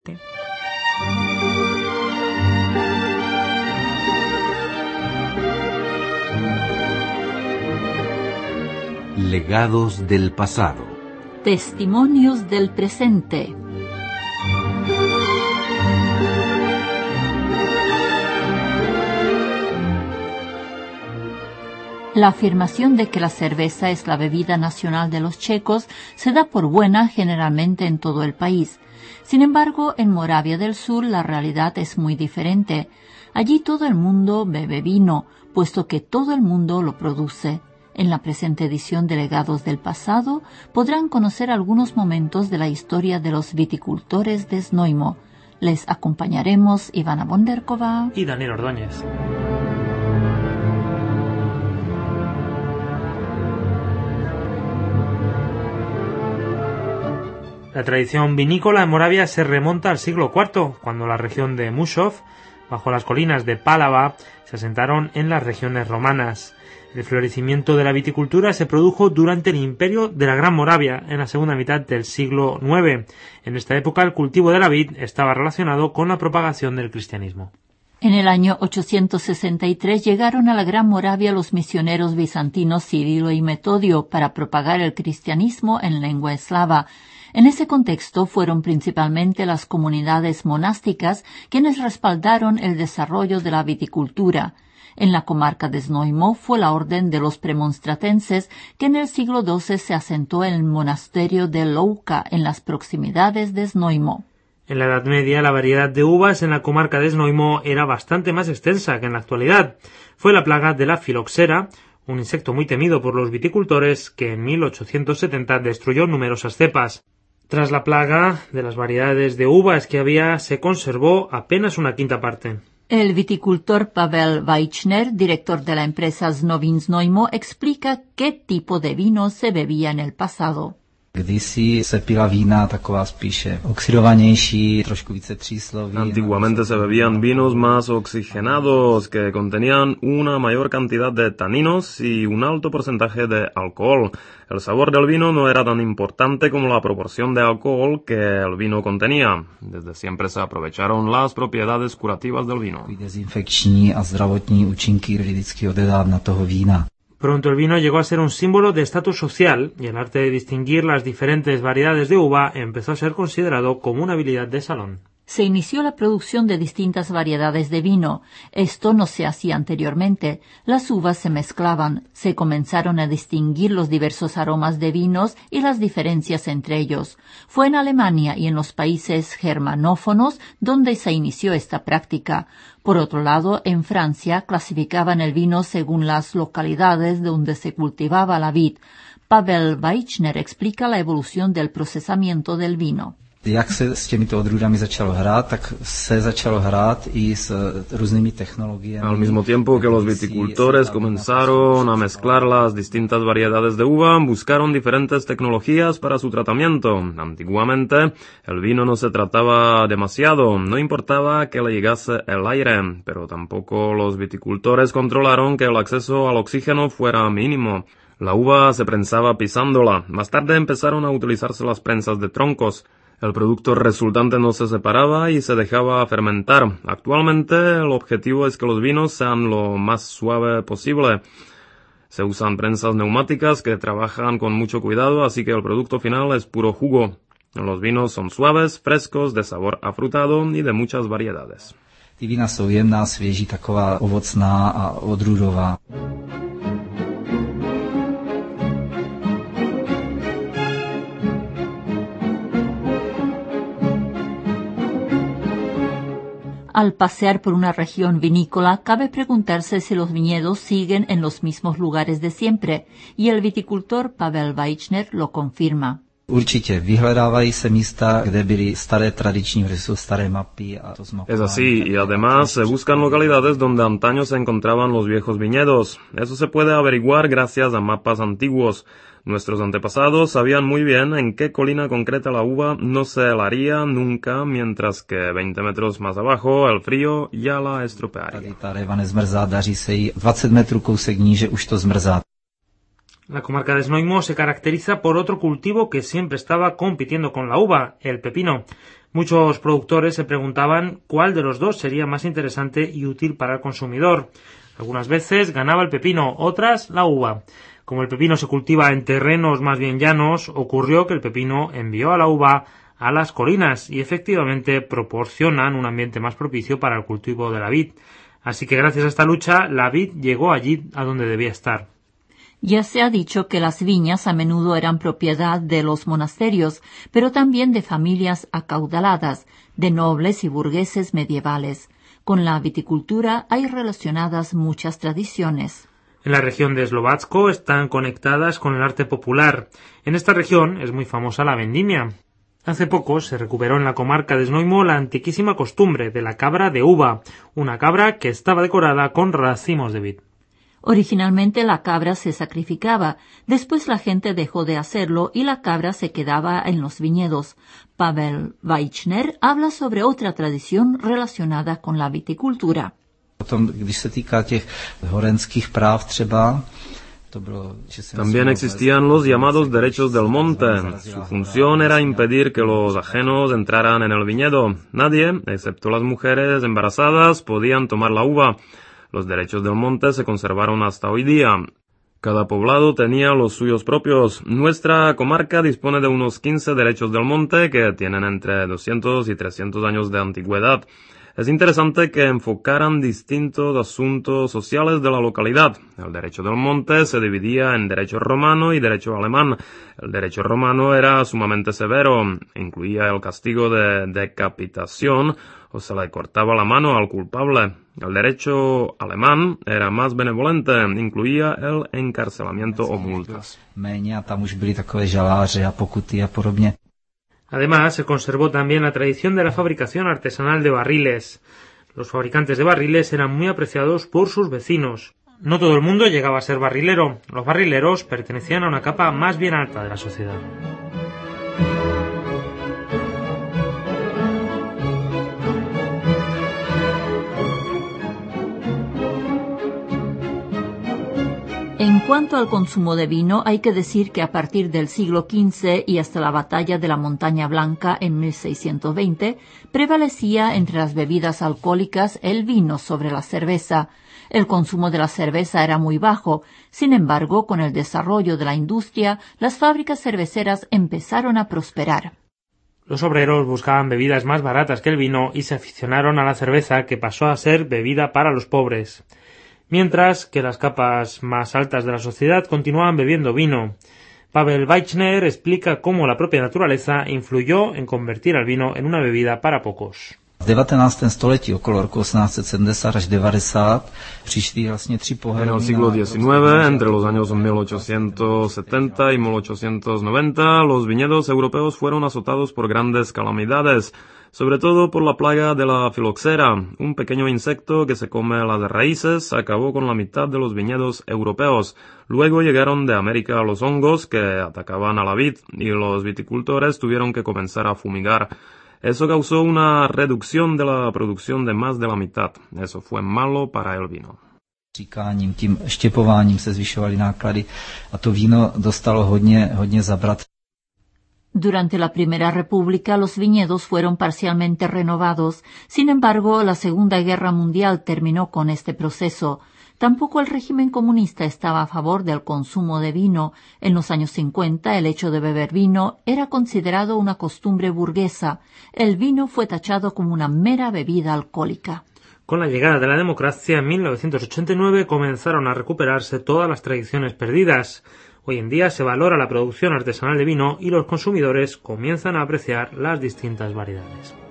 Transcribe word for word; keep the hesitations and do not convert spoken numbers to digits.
Legados del pasado. Testimonios del presente. La afirmación de que la cerveza es la bebida nacional de los checos se da por buena generalmente en todo el país. Sin embargo, en Moravia del Sur la realidad es muy diferente. Allí todo el mundo bebe vino, puesto que todo el mundo lo produce. En la presente edición de Legados del Pasado podrán conocer algunos momentos de la historia de los viticultores de Znojmo. Les acompañaremos Ivana Bonderkova y Daniel Ordóñez. La tradición vinícola en Moravia se remonta al siglo cuarto, cuando la región de Mušov, bajo las colinas de Pálava, se asentaron en las regiones romanas. El florecimiento de la viticultura se produjo durante el imperio de la Gran Moravia, en la segunda mitad del siglo noveno. En esta época el cultivo de la vid estaba relacionado con la propagación del cristianismo. En el año ochocientos sesenta y tres llegaron a la Gran Moravia los misioneros bizantinos Cirilo y Metodio para propagar el cristianismo en lengua eslava. En ese contexto fueron principalmente las comunidades monásticas quienes respaldaron el desarrollo de la viticultura. En la comarca de Znojmo fue la orden de los premonstratenses que en el siglo doce se asentó en el monasterio de Louka en las proximidades de Znojmo. En la Edad Media la variedad de uvas en la comarca de Znojmo era bastante más extensa que en la actualidad. Fue la plaga de la filoxera, un insecto muy temido por los viticultores que en mil ochocientos setenta destruyó numerosas cepas. Tras la plaga de las variedades de uvas que había, se conservó apenas una quinta parte. El viticultor Pavel Vajčner, director de la empresa Znovín Znojmo, explica qué tipo de vino se bebía en el pasado. Kdysi se pila vína taková spíše oxidovanější, trošku více tříslový. Antiguamente se bebían vinos más oxigenados que contenían una mayor cantidad de taninos y un alto porcentaje de alcohol. El sabor del vino no era tan importante como la proporción de alcohol que el vino contenía. Desde siempre se aprovecharon las propiedades curativas del vino. Dezinfekční a zdravotní účinky vždycky odedávna toho vína. Pronto el vino llegó a ser un símbolo de estatus social y el arte de distinguir las diferentes variedades de uva empezó a ser considerado como una habilidad de salón. Se inició la producción de distintas variedades de vino. Esto no se hacía anteriormente. Las uvas se mezclaban, se comenzaron a distinguir los diversos aromas de vinos y las diferencias entre ellos. Fue en Alemania y en los países germanófonos donde se inició esta práctica. Por otro lado, en Francia clasificaban el vino según las localidades donde se cultivaba la vid. Pavel Vajčner explica la evolución del procesamiento del vino. Jak se s těmito odrůdami začalo hrát, tak se začalo hrát i s různými technologiemi. Al mismo tiempo que los viticultores comenzaron a mezclar las distintas variedades de uva, buscaron diferentes tecnologías para su tratamiento. Antiguamente, el vino no se trataba demasiado, no importaba que le llegase el aire, pero tampoco los viticultores controlaron que el acceso al oxígeno fuera mínimo. La uva se prensaba pisándola. Más tarde empezaron a utilizarse las prensas de troncos. El producto resultante no se separaba y se dejaba fermentar. Actualmente el objetivo es que los vinos sean lo más suave posible. Se usan prensas neumáticas que trabajan con mucho cuidado, así que el producto final es puro jugo. Los vinos son suaves, frescos, de sabor afrutado y de muchas variedades. Ty vína jsou jemná, svěží, taková ovocná a odrůdová. Al pasear por una región vinícola, cabe preguntarse si los viñedos siguen en los mismos lugares de siempre, y el viticultor Pavel Vajčner lo confirma. Určitě, vyhledávají se místa, kde byly staré tradiční, kde jsou staré mapy a to zmapování. Es así, y además se buscan localidades donde antaño se encontraban los viejos viñedos. Eso se puede averiguar gracias a mapas antiguos. Nuestros antepasados sabían muy bien en qué colina concreta la uva no se helaría nunca, mientras que veinte metros más abajo el frío ya la estropearía. Tady ta réva nezmrzá, daří se jí dvacet metrů kousek níže, už to zmrzá. La comarca de Znojmo se caracteriza por otro cultivo que siempre estaba compitiendo con la uva, el pepino. Muchos productores se preguntaban cuál de los dos sería más interesante y útil para el consumidor. Algunas veces ganaba el pepino, otras la uva. Como el pepino se cultiva en terrenos más bien llanos, ocurrió que el pepino envió a la uva a las colinas y efectivamente proporcionan un ambiente más propicio para el cultivo de la vid. Así que gracias a esta lucha, la vid llegó allí a donde debía estar. Ya se ha dicho que las viñas a menudo eran propiedad de los monasterios, pero también de familias acaudaladas, de nobles y burgueses medievales. Con la viticultura hay relacionadas muchas tradiciones. En la región de Slovatsko están conectadas con el arte popular. En esta región es muy famosa la vendimia. Hace poco se recuperó en la comarca de Znojmo la antiquísima costumbre de la cabra de uva, una cabra que estaba decorada con racimos de vid. Originalmente la cabra se sacrificaba, después la gente dejó de hacerlo y la cabra se quedaba en los viñedos. Pavel Weichner habla sobre otra tradición relacionada con la viticultura. También existían los llamados derechos del monte. Su función era impedir que los ajenos entraran en el viñedo. Nadie, excepto las mujeres embarazadas, podían tomar la uva. Los derechos del monte se conservaron hasta hoy día. Cada poblado tenía los suyos propios. Nuestra comarca dispone de unos quince derechos del monte que tienen entre doscientos y trescientos años de antigüedad. Es interesante que enfocaran distintos asuntos sociales de la localidad. El derecho del monte se dividía en derecho romano y derecho alemán. El derecho romano era sumamente severo, incluía el castigo de decapitación o se le cortaba la mano al culpable. El derecho alemán era más benevolente, incluía el encarcelamiento o multas. Además, se conservó también la tradición de la fabricación artesanal de barriles. Los fabricantes de barriles eran muy apreciados por sus vecinos. No todo el mundo llegaba a ser barrilero. Los barrileros pertenecían a una capa más bien alta de la sociedad. En cuanto al consumo de vino, hay que decir que a partir del siglo quince y hasta la batalla de la Montaña Blanca en mil seiscientos veinte, prevalecía entre las bebidas alcohólicas el vino sobre la cerveza. El consumo de la cerveza era muy bajo. Sin embargo, con el desarrollo de la industria, las fábricas cerveceras empezaron a prosperar. Los obreros buscaban bebidas más baratas que el vino y se aficionaron a la cerveza, que pasó a ser bebida para los pobres. Mientras que las capas más altas de la sociedad continuaban bebiendo vino. Pavel Weichner explica cómo la propia naturaleza influyó en convertir al vino en una bebida para pocos. En el siglo diecinueve, entre los años mil ochocientos setenta y mil ochocientos noventa, los viñedos europeos fueron azotados por grandes calamidades, sobre todo por la plaga de la filoxera, un pequeño insecto que se come las raíces, acabó con la mitad de los viñedos europeos. Luego llegaron de América los hongos que atacaban a la vid y los viticultores tuvieron que comenzar a fumigar. Eso causó una reducción de la producción de más de la mitad. Eso fue malo para el vino. Říkáním, tím štěpováním se zvyšovaly náklady a to víno dostalo hodně, hodně zabrat. Durante la Primera República los viñedos fueron parcialmente renovados. Sin embargo, la Segunda Guerra Mundial terminó con este proceso. Tampoco el régimen comunista estaba a favor del consumo de vino. En los años cincuenta, el hecho de beber vino era considerado una costumbre burguesa. El vino fue tachado como una mera bebida alcohólica. Con la llegada de la democracia en mil novecientos ochenta y nueve comenzaron a recuperarse todas las tradiciones perdidas. Hoy en día se valora la producción artesanal de vino y los consumidores comienzan a apreciar las distintas variedades.